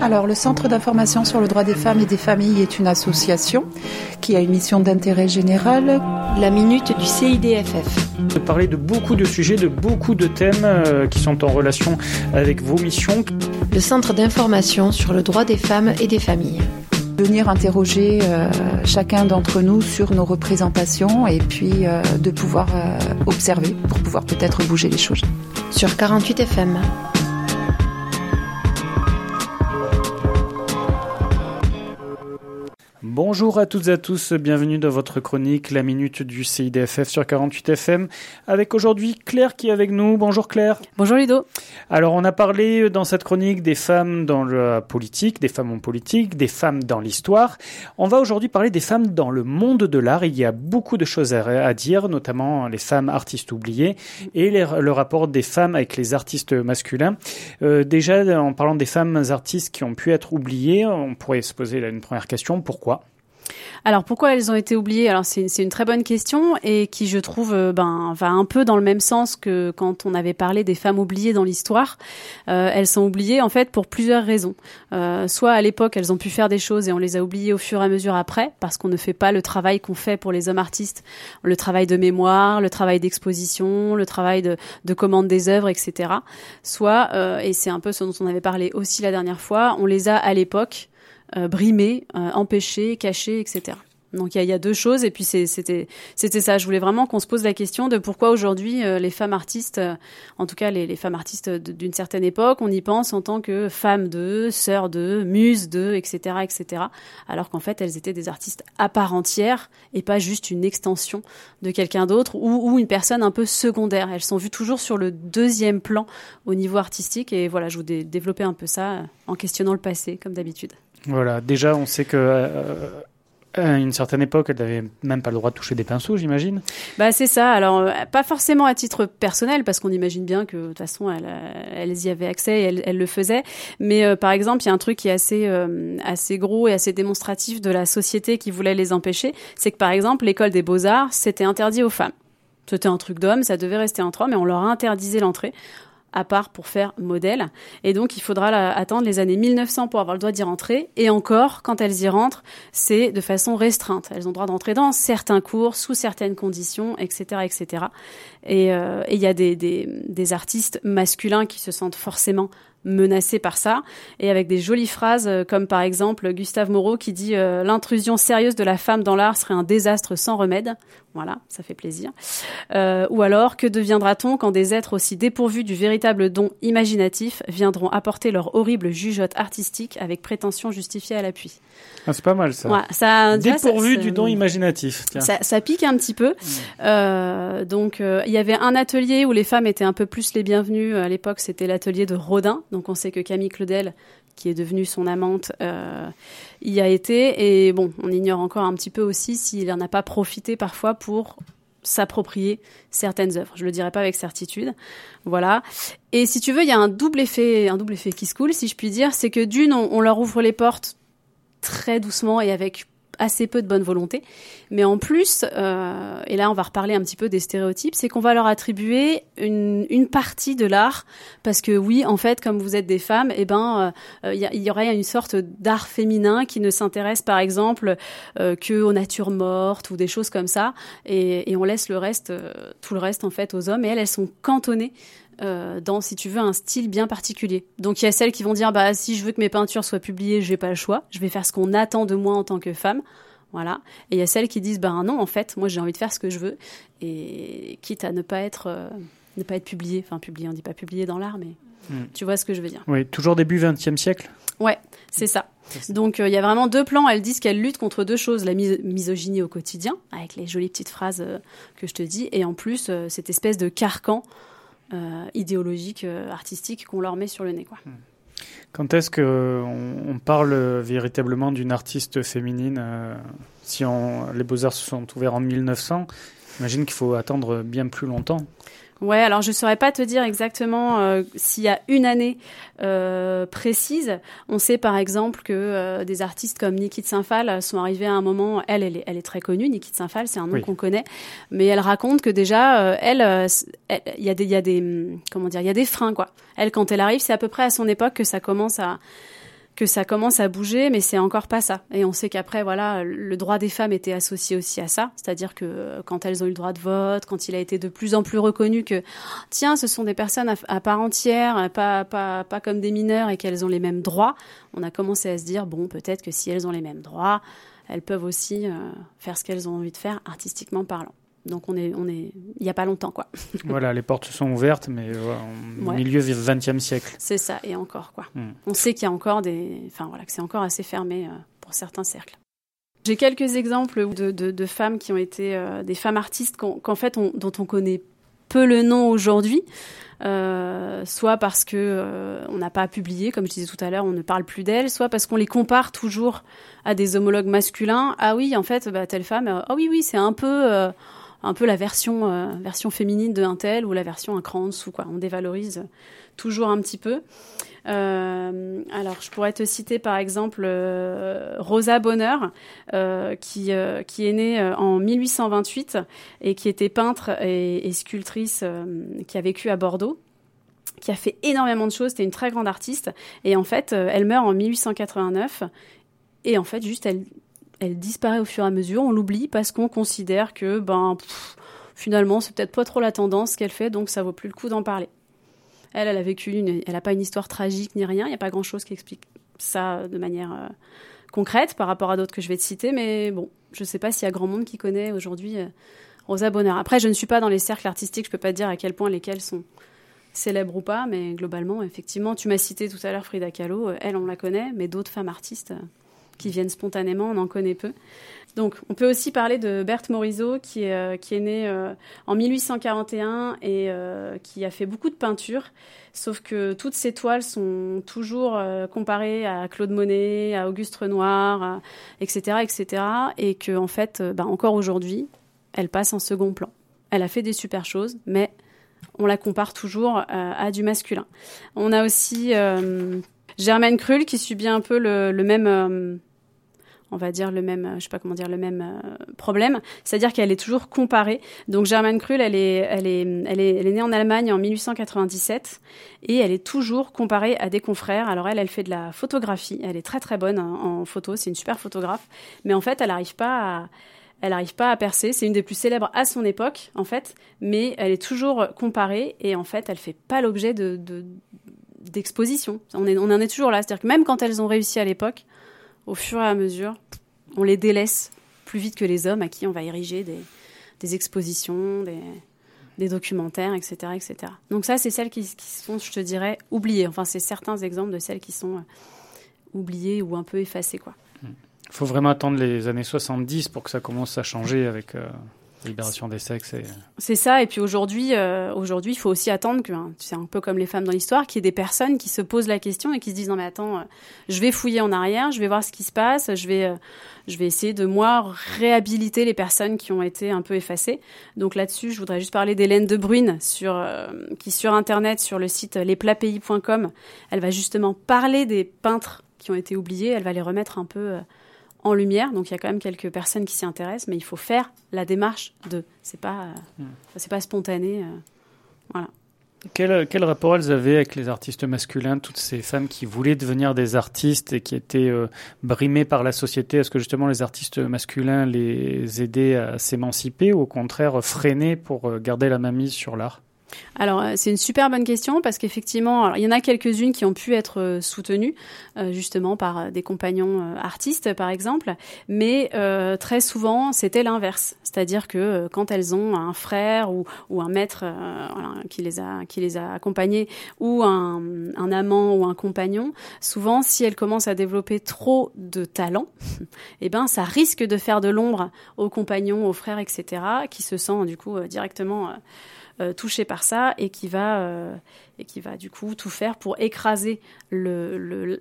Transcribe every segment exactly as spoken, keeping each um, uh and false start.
Alors, le Centre d'information sur le droit des femmes et des familles est une association qui a une mission d'intérêt général. La minute du C I D F F. De parler de beaucoup de sujets, de beaucoup de thèmes euh, qui sont en relation avec vos missions. Le Centre d'information sur le droit des femmes et des familles. Venir interroger euh, chacun d'entre nous sur nos représentations et puis euh, de pouvoir euh, observer pour pouvoir peut-être bouger les choses. Sur quarante-huit F M. Bonjour à toutes et à tous, bienvenue dans votre chronique La Minute du C I D F F sur quarante-huit F M, avec aujourd'hui Claire qui est avec nous. Bonjour Claire. Bonjour Ludo. Alors on a parlé dans cette chronique des femmes dans la politique, des femmes en politique, des femmes dans l'histoire. On va aujourd'hui parler des femmes dans le monde de l'art. Il y a beaucoup de choses à, à dire, notamment les femmes artistes oubliées et les, le rapport des femmes avec les artistes masculins. Euh, déjà, en parlant des femmes artistes qui ont pu être oubliées, on pourrait se poser là une première question, pourquoi ? Alors pourquoi elles ont été oubliées ? Alors c'est, c'est une très bonne question et qui je trouve euh, ben va un peu dans le même sens que quand on avait parlé des femmes oubliées dans l'histoire. Euh, elles sont oubliées en fait pour plusieurs raisons. Euh, soit à l'époque elles ont pu faire des choses et on les a oubliées au fur et à mesure après parce qu'on ne fait pas le travail qu'on fait pour les hommes artistes, le travail de mémoire, le travail d'exposition, le travail de, de commande des œuvres, et cetera. Soit euh, et c'est un peu ce dont on avait parlé aussi la dernière fois, on les a à l'époque Euh, brimés, euh, empêchés, cachés, et cetera. Donc il y a, y a deux choses et puis c'est, c'était c'était ça. Je voulais vraiment qu'on se pose la question de pourquoi aujourd'hui euh, les femmes artistes, euh, en tout cas les, les femmes artistes d'une certaine époque, on y pense en tant que femmes de, sœurs de, muses de, et cetera, et cetera. Alors qu'en fait elles étaient des artistes à part entière et pas juste une extension de quelqu'un d'autre ou, ou une personne un peu secondaire. Elles sont vues toujours sur le deuxième plan au niveau artistique et voilà, je voulais développer un peu ça euh, en questionnant le passé comme d'habitude. Voilà, déjà on sait que euh, à une certaine époque, elle n'avait même pas le droit de toucher des pinceaux, j'imagine. Bah c'est ça. Alors euh, pas forcément à titre personnel, parce qu'on imagine bien que de toute façon elles, elles y avaient accès et elles, elles le faisaient. Mais euh, par exemple, il y a un truc qui est assez euh, assez gros et assez démonstratif de la société qui voulait les empêcher, c'est que par exemple l'école des beaux-arts, c'était interdit aux femmes. C'était un truc d'homme, ça devait rester entre hommes, mais on leur interdisait l'entrée, à part pour faire modèle. Et donc, il faudra la, attendre les années mille neuf cents pour avoir le droit d'y rentrer. Et encore, quand elles y rentrent, c'est de façon restreinte. Elles ont le droit d'entrer dans certains cours, sous certaines conditions, et cetera, et cetera. Et il euh, y a des, des, des artistes masculins qui se sentent forcément menacés par ça, et avec des jolies phrases euh, comme par exemple Gustave Moreau qui dit euh, « L'intrusion sérieuse de la femme dans l'art serait un désastre sans remède ». Voilà, ça fait plaisir. Euh, ou alors, que deviendra-t-on quand des êtres aussi dépourvus du véritable don imaginatif viendront apporter leur horrible jugeote artistique avec prétention justifiée à l'appui ? Ah, c'est pas mal ça. Ouais, ça dépourvu ça, du don imaginatif. Tiens. Ça, ça pique un petit peu. Mmh. Euh, donc, il euh, y avait un atelier où les femmes étaient un peu plus les bienvenues. À l'époque, c'était l'atelier de Rodin. Donc, on sait que Camille Claudel, qui est devenue son amante, euh, y a été. Et bon, on ignore encore un petit peu aussi s'il n'en a pas profité parfois pour s'approprier certaines œuvres. Je le dirais pas avec certitude. Voilà. Et si tu veux, il y a un double effet, un double effet qui se coule, si je puis dire. C'est que d'une, on, on leur ouvre les portes très doucement et avec assez peu de bonne volonté. Mais en plus, euh, et là on va reparler un petit peu des stéréotypes, c'est qu'on va leur attribuer une, une partie de l'art, parce que oui, en fait, comme vous êtes des femmes, eh ben, il euh, y, y aurait une sorte d'art féminin qui ne s'intéresse par exemple euh, que aux natures mortes ou des choses comme ça, et, et on laisse le reste, euh, tout le reste en fait aux hommes, et elles, elles sont cantonnées Euh, dans, si tu veux, un style bien particulier. Donc il y a celles qui vont dire bah si je veux que mes peintures soient publiées, j'ai pas le choix, je vais faire ce qu'on attend de moi en tant que femme. Voilà. Et il y a celles qui disent bah non, en fait, moi j'ai envie de faire ce que je veux, et quitte à ne pas être euh, ne pas être publiée, enfin publiée, on dit pas publiée dans l'art, mais mmh. tu vois ce que je veux dire. Oui, toujours début vingtième siècle. Ouais, c'est ça. C'est ça. Donc il euh, y a vraiment deux plans. Elles disent qu'elles luttent contre deux choses: la mis- misogynie au quotidien, avec les jolies petites phrases euh, que je te dis, et en plus euh, cette espèce de carcan Euh, idéologique, euh, artistique qu'on leur met sur le nez, quoi. Quand est-ce qu'on on parle véritablement d'une artiste féminine euh, si on, les Beaux-Arts se sont ouverts en mille neuf cents, j'imagine qu'il faut attendre bien plus longtemps. Ouais, alors je saurais pas te dire exactement euh, s'il y a une année euh, précise. On sait par exemple que euh, des artistes comme Niki de Saint-Phal sont arrivés à un moment. Elle, elle est, elle est très connue. Niki de Saint-Phal, c'est un nom oui. qu'on connaît, mais elle raconte que déjà, euh, elle, il y a des, il y a des, comment dire, il y a des freins quoi. Elle, quand elle arrive, c'est à peu près à son époque que ça commence à que ça commence à bouger, mais c'est encore pas ça. Et on sait qu'après, voilà, le droit des femmes était associé aussi à ça, c'est-à-dire que quand elles ont eu le droit de vote, quand il a été de plus en plus reconnu que, tiens, ce sont des personnes à, à part entière, pas, pas, pas comme des mineurs et qu'elles ont les mêmes droits, on a commencé à se dire, bon, peut-être que si elles ont les mêmes droits, elles peuvent aussi euh, faire ce qu'elles ont envie de faire, artistiquement parlant. Donc on est, on est, il y a pas longtemps quoi. Voilà, les portes sont ouvertes, mais euh, au ouais. milieu du vingtième siècle. C'est ça, et encore quoi. Mm. On sait qu'il y a encore des, enfin voilà, que c'est encore assez fermé euh, pour certains cercles. J'ai quelques exemples de, de, de femmes qui ont été euh, des femmes artistes qu'en, qu'en fait on, dont on connaît peu le nom aujourd'hui, euh, soit parce que euh, on n'a pas publié, comme je disais tout à l'heure, on ne parle plus d'elles, soit parce qu'on les compare toujours à des homologues masculins. Ah oui, en fait, bah, telle femme, ah euh, oh oui oui, c'est un peu euh, un peu la version euh, version féminine de un tel ou la version un cran en dessous quoi. On dévalorise toujours un petit peu. Euh, alors je pourrais te citer par exemple euh, Rosa Bonheur euh, qui euh, qui est née euh, en mille huit cent vingt-huit et qui était peintre et, et sculptrice euh, qui a vécu à Bordeaux, qui a fait énormément de choses. C'était une très grande artiste et en fait euh, elle meurt en mille huit cent quatre-vingt-neuf et en fait juste elle elle disparaît au fur et à mesure, on l'oublie parce qu'on considère que ben pff, finalement c'est peut-être pas trop la tendance qu'elle fait, donc ça vaut plus le coup d'en parler. Elle, elle a vécu une, elle n'a pas une histoire tragique ni rien, il n'y a pas grand-chose qui explique ça de manière euh, concrète par rapport à d'autres que je vais te citer, mais bon, je ne sais pas s'il y a grand monde qui connaît aujourd'hui euh, Rosa Bonheur. Après, je ne suis pas dans les cercles artistiques, je ne peux pas te dire à quel point lesquels sont célèbres ou pas, mais globalement, effectivement, tu m'as cité tout à l'heure Frida Kahlo, euh, elle, on la connaît, mais d'autres femmes artistes euh, qui viennent spontanément, on en connaît peu. Donc, on peut aussi parler de Berthe Morisot, qui est, euh, qui est née euh, en mille huit cent quarante et un et euh, qui a fait beaucoup de peinture, sauf que toutes ses toiles sont toujours euh, comparées à Claude Monet, à Auguste Renoir, à, et cetera, et cetera, et que en fait, euh, bah, encore aujourd'hui, elle passe en second plan. Elle a fait des super choses, mais on la compare toujours euh, à du masculin. On a aussi euh, Germaine Krull qui subit un peu le, le même... Euh, on va dire le même, je sais pas comment dire, le même euh, problème, c'est-à-dire qu'elle est toujours comparée. Donc Germaine Krull, elle est, elle est, elle est, elle est née en Allemagne en mille huit cent quatre-vingt-dix-sept et elle est toujours comparée à des confrères. Alors elle, elle fait de la photographie, elle est très très bonne en, en photo, c'est une super photographe, mais en fait, elle n'arrive pas à, elle n'arrive pas à percer. C'est une des plus célèbres à son époque, en fait, mais elle est toujours comparée et en fait, elle fait pas l'objet de, de d'exposition. On est, on en est toujours là, c'est-à-dire que même quand elles ont réussi à l'époque, au fur et à mesure, on les délaisse plus vite que les hommes à qui on va ériger des, des expositions, des, des documentaires, et cetera, et cetera. Donc ça, c'est celles qui, qui sont, je te dirais, oubliées. Enfin, c'est certains exemples de celles qui sont euh, oubliées ou un peu effacées, quoi. Il faut vraiment attendre les années soixante-dix pour que ça commence à changer avec... Euh... libération des sexes. Et... C'est ça. Et puis aujourd'hui, euh, aujourd'hui, il faut aussi attendre que, hein, c'est un peu comme les femmes dans l'histoire, qu'il y ait des personnes qui se posent la question et qui se disent non mais attends, euh, je vais fouiller en arrière, je vais voir ce qui se passe, je vais, euh, je vais essayer de moi réhabiliter les personnes qui ont été un peu effacées. Donc là-dessus, je voudrais juste parler d'Hélène De Bruyne sur, euh, qui sur internet, sur le site les plats pays point com, elle va justement parler des peintres qui ont été oubliés. Elle va les remettre un peu euh, en lumière, donc il y a quand même quelques personnes qui s'y intéressent, mais il faut faire la démarche de. C'est pas, euh, mmh. c'est pas spontané, euh, voilà. Quel, quel rapport elles avaient avec les artistes masculins, toutes ces femmes qui voulaient devenir des artistes et qui étaient euh, brimées par la société? Est-ce que justement les artistes masculins les aidaient à s'émanciper ou au contraire freinaient pour euh, garder la mainmise sur l'art? Alors, c'est une super bonne question parce qu'effectivement, alors, il y en a quelques-unes qui ont pu être euh, soutenues euh, justement par euh, des compagnons euh, artistes, par exemple, mais euh, très souvent, c'était l'inverse. C'est-à-dire que euh, quand elles ont un frère ou, ou un maître euh, voilà, qui les a qui les a accompagnées ou un, un amant ou un compagnon, souvent, si elles commencent à développer trop de talent, eh ben, ça risque de faire de l'ombre aux compagnons, aux frères, et cetera, qui se sentent du coup euh, directement euh, Euh, touché par ça et qui va euh, et qui va du coup tout faire pour écraser le, le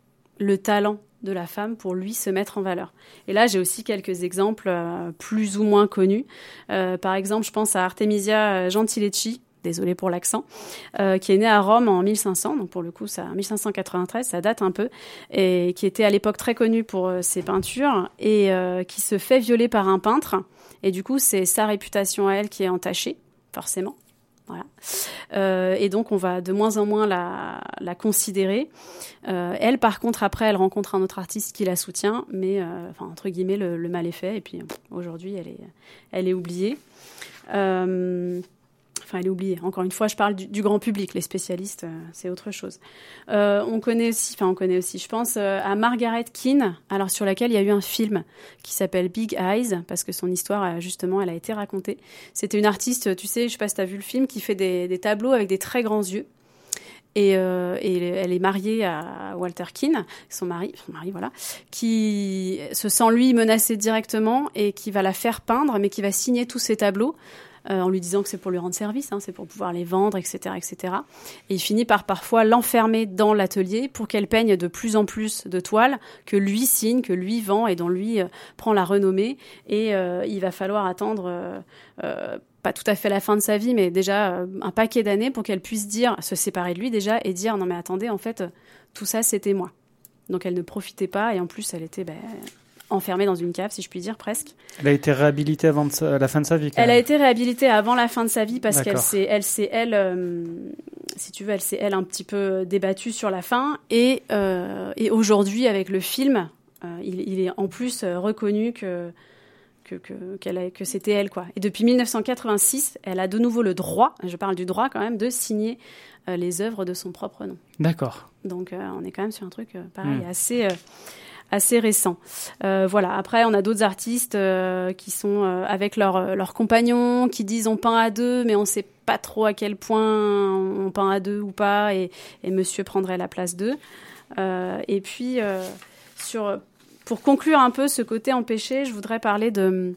le talent de la femme pour lui se mettre en valeur. Et là, j'ai aussi quelques exemples euh, plus ou moins connus. Euh, par exemple, je pense à Artemisia Gentileschi, désolée pour l'accent, euh, qui est née à Rome en mille cinq cents, donc pour le coup, ça, mille cinq cent quatre-vingt-treize, ça date un peu, et qui était à l'époque très connue pour euh, ses peintures et euh, qui se fait violer par un peintre. Et du coup, c'est sa réputation à elle qui est entachée. Forcément. Voilà. Euh, et donc, on va de moins en moins la, la considérer. Euh, elle, par contre, après, elle rencontre un autre artiste qui la soutient, mais, euh, enfin, entre guillemets, le, le mal est fait. Et puis, aujourd'hui, elle est, elle est oubliée. Euh, Enfin, elle est oubliée. Encore une fois, je parle du, du grand public. Les spécialistes, euh, c'est autre chose. Euh, on connaît aussi, enfin, on connaît aussi, je pense euh, à Margaret Keane, alors sur laquelle il y a eu un film qui s'appelle Big Eyes, parce que son histoire, justement, elle a été racontée. C'était une artiste, tu sais, je sais pas si t'as vu le film, qui fait des, des tableaux avec des très grands yeux. Et, euh, et elle est mariée à Walter Keane, son mari, son mari, voilà, qui se sent lui menacé directement et qui va la faire peindre, mais qui va signer tous ses tableaux. Euh, en lui disant que c'est pour lui rendre service, hein, c'est pour pouvoir les vendre, et cetera, et cetera. Et il finit par parfois l'enfermer dans l'atelier pour qu'elle peigne de plus en plus de toiles que lui signe, que lui vend et dont lui euh, prend la renommée. Et euh, il va falloir attendre, euh, euh, pas tout à fait la fin de sa vie, mais déjà euh, un paquet d'années pour qu'elle puisse dire, se séparer de lui déjà et dire non mais attendez, en fait, tout ça c'était moi. Donc elle ne profitait pas et en plus elle était... Ben, enfermée dans une cave, si je puis dire, presque. Elle a été réhabilitée avant de sa, la fin de sa vie, quand Elle même. a été réhabilitée avant la fin de sa vie parce D'accord. qu'elle s'est, elle s'est, elle, euh, si tu veux, elle s'est, elle, un petit peu débattue sur la fin. Et, euh, et aujourd'hui, avec le film, euh, il, il est en plus euh, reconnu que, que, que, qu'elle a, que c'était elle, quoi. Et depuis dix-neuf cent quatre-vingt-six, elle a de nouveau le droit, je parle du droit quand même, de signer euh, les œuvres de son propre nom. D'accord. Donc, euh, on est quand même sur un truc, euh, pareil, mmh. assez... Euh, assez récent. Euh, voilà. Après, on a d'autres artistes euh, qui sont euh, avec leurs leurs compagnons, qui disent on peint à deux, mais on sait pas trop à quel point on peint à deux ou pas, et, et monsieur prendrait la place d'eux. Euh, et puis, euh, sur, pour conclure un peu ce côté empêché, je voudrais parler de,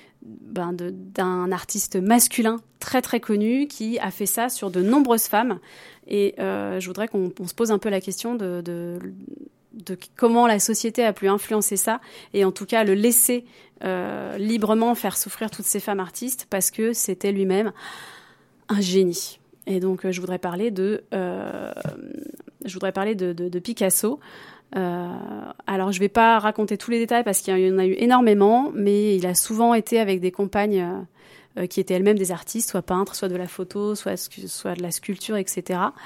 ben de, d'un artiste masculin très très connu qui a fait ça sur de nombreuses femmes. Et euh, je voudrais qu'on on se pose un peu la question de... de de comment la société a pu influencer ça et en tout cas le laisser euh, librement faire souffrir toutes ces femmes artistes parce que c'était lui-même un génie. Et donc euh, je voudrais parler de euh, je voudrais parler de, de, de Picasso. Euh, alors je vais pas raconter tous les détails parce qu'il y en a eu énormément, mais il a souvent été avec des compagnes euh, qui étaient elles-mêmes des artistes, soit peintres, soit de la photo, soit soit de la sculpture, et cetera.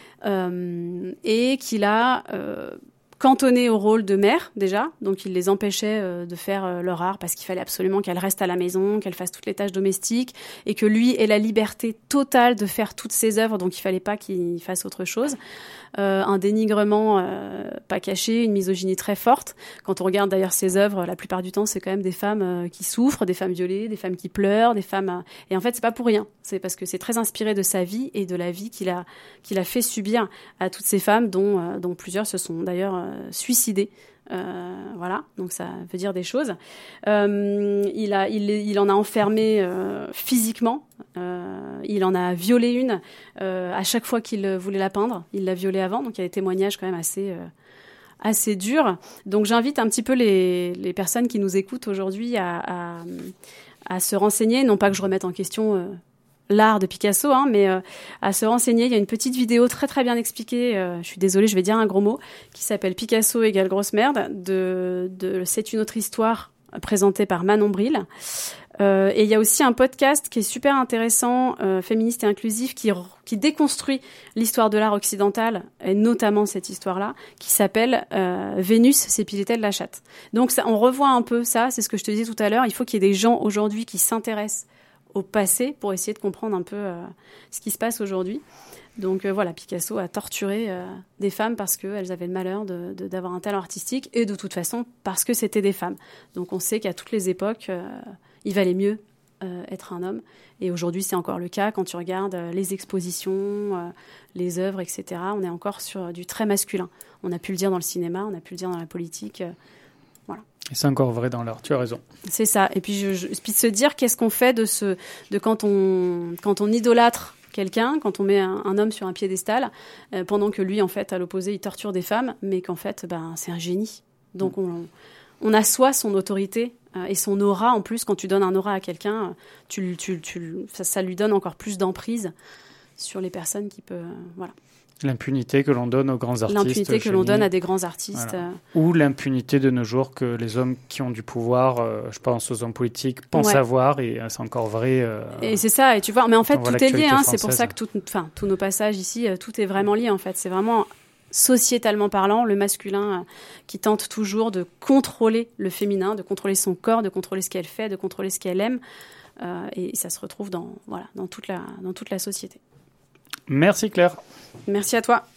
Euh, et qu'il a euh, cantonnées au rôle de mère, déjà. Donc, il les empêchait euh, de faire euh, leur art parce qu'il fallait absolument qu'elle reste à la maison, qu'elle fasse toutes les tâches domestiques et que lui ait la liberté totale de faire toutes ses œuvres. Donc, il fallait pas qu'il fasse autre chose. Euh, un dénigrement euh, pas caché, une misogynie très forte. Quand on regarde d'ailleurs ses œuvres, la plupart du temps, c'est quand même des femmes euh, qui souffrent, des femmes violées, des femmes qui pleurent, des femmes... Euh... Et en fait, c'est pas pour rien. C'est parce que c'est très inspiré de sa vie et de la vie qu'il a, qu'il a fait subir à toutes ces femmes, dont, euh, dont plusieurs se sont d'ailleurs euh, suicidées. Euh, voilà, donc ça veut dire des choses. Euh, il, a, il, il en a enfermé euh, physiquement. Euh, il en a violé une euh, à chaque fois qu'il voulait la peindre. Il l'a violée avant, donc il y a des témoignages quand même assez, euh, assez durs. Donc j'invite un petit peu les, les personnes qui nous écoutent aujourd'hui à, à, à se renseigner. Non pas que je remette en question... Euh, l'art de Picasso, hein, mais euh, à se renseigner. Il y a une petite vidéo très très bien expliquée, euh, je suis désolée, je vais dire un gros mot, qui s'appelle Picasso égale grosse merde, de, de C'est une autre histoire, présentée par Manon Bril. Euh, et il y a aussi un podcast qui est super intéressant, euh, féministe et inclusif, qui, qui déconstruit l'histoire de l'art occidental, et notamment cette histoire-là, qui s'appelle euh, Vénus s'épilait-elle la chatte. Donc ça, on revoit un peu ça, c'est ce que je te disais tout à l'heure, il faut qu'il y ait des gens aujourd'hui qui s'intéressent au passé pour essayer de comprendre un peu euh, ce qui se passe aujourd'hui. Donc euh, voilà, Picasso a torturé euh, des femmes parce qu'elles avaient le malheur de, de, d'avoir un talent artistique et de toute façon parce que c'était des femmes. Donc on sait qu'à toutes les époques, euh, il valait mieux euh, être un homme. Et aujourd'hui, c'est encore le cas quand tu regardes euh, les expositions, euh, les œuvres, et cetera. On est encore sur du très masculin. On a pu le dire dans le cinéma, on a pu le dire dans la politique. Euh, voilà. Et c'est encore vrai dans l'art, tu as raison. C'est ça. Et puis, je, je, puis se dire qu'est-ce qu'on fait de, ce, de quand, on, quand on idolâtre quelqu'un, quand on met un, un homme sur un piédestal, euh, pendant que lui, en fait, à l'opposé, il torture des femmes, mais qu'en fait, ben, c'est un génie. Donc, on, on assoit son autorité euh, et son aura. En plus, quand tu donnes un aura à quelqu'un, tu, tu, tu, ça, ça lui donne encore plus d'emprise sur les personnes qui peuvent... Euh, voilà. L'impunité que l'on donne aux grands artistes. L'impunité que génies. l'on donne à des grands artistes. Voilà. Ou l'impunité de nos jours que les hommes qui ont du pouvoir, euh, je pense aux hommes politiques, pensent ouais. avoir, et euh, c'est encore vrai. Euh, et c'est ça, et tu vois, mais en fait, tout est lié, hein, c'est pour ça que tout, enfin, tous nos passages ici, euh, tout est vraiment lié, en fait. C'est vraiment, sociétalement parlant, le masculin euh, qui tente toujours de contrôler le féminin, de contrôler son corps, de contrôler ce qu'elle fait, de contrôler ce qu'elle aime, euh, et ça se retrouve dans, voilà, dans toute la, dans toute la société. Merci Claire. Merci à toi.